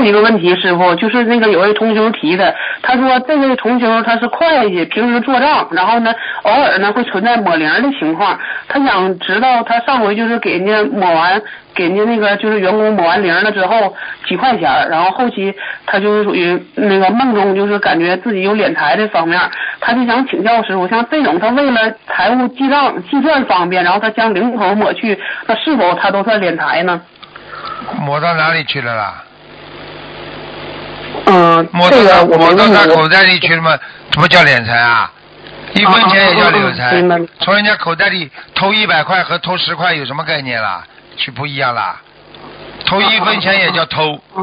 一个问题，师傅，就是那个有位同学提的，他说这位同学他是会计，平时做账，然后呢偶尔呢会存在抹零的情况，他想知道他上回就是给人家抹完，给人家那个就是员工抹完零了之后几块钱，然后后期他就是属于那个梦中就是感觉自己有敛财这方面，他就想请教师傅，像这种他为了财务记账计算方便，然后他将零头抹去，那是否他都算敛财呢？ 抹到哪里去了啦？ 抹到他口袋里去了吗？怎么叫敛财啊？一分钱也叫敛财。从人家口袋里偷100块和偷10块有什么概念啦？去不一样啦。偷1分钱也叫偷，